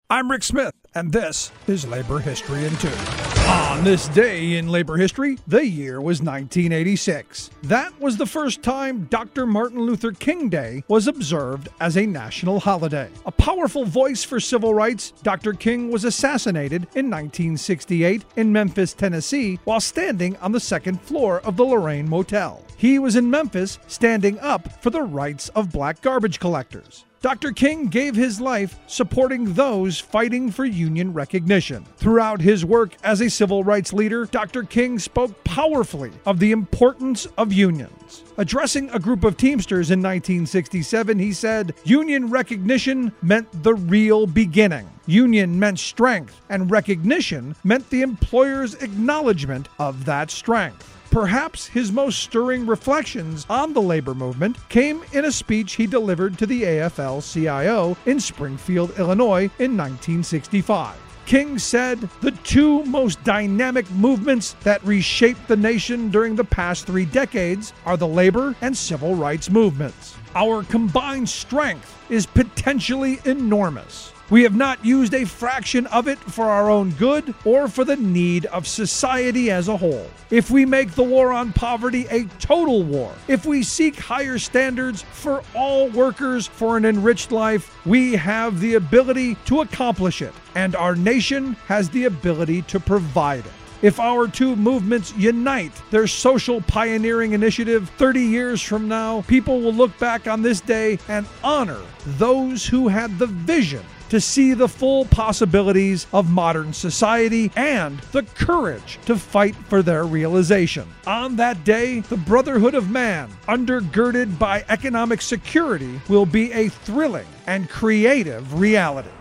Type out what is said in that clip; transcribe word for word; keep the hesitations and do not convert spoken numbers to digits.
I'm Rick Smith, and this is Labor History in Two. On this day in labor history, the year was nineteen eighty-six. That was the first time Doctor Martin Luther King Day was observed as a national holiday. A powerful voice for civil rights, Doctor King was assassinated in nineteen sixty-eight in Memphis, Tennessee, while standing on the second floor of the Lorraine Motel. He was in Memphis standing up for the rights of black garbage collectors. Doctor King gave his life supporting those fighting for union recognition. Throughout his work as a civil rights leader, Doctor King spoke powerfully of the importance of unions. Addressing a group of Teamsters in nineteen sixty-seven, he said, "Union recognition meant the real beginning. Union meant strength, and recognition meant the employer's acknowledgement of that strength." Perhaps his most stirring reflections on the labor movement came in a speech he delivered to the A F L C I O in Springfield, Illinois in nineteen sixty-five. King said, "The two most dynamic movements that reshaped the nation during the past three decades are the labor and civil rights movements. Our combined strength is potentially enormous. We have not used a fraction of it for our own good or for the need of society as a whole. If we make the war on poverty a total war, if we seek higher standards for all workers for an enriched life, we have the ability to accomplish it, and our nation has the ability to provide it. If our two movements unite their social pioneering initiative thirty years from now, people will look back on this day and honor those who had the vision to see the full possibilities of modern society and the courage to fight for their realization. On that day, the brotherhood of man, undergirded by economic security, will be a thrilling and creative reality."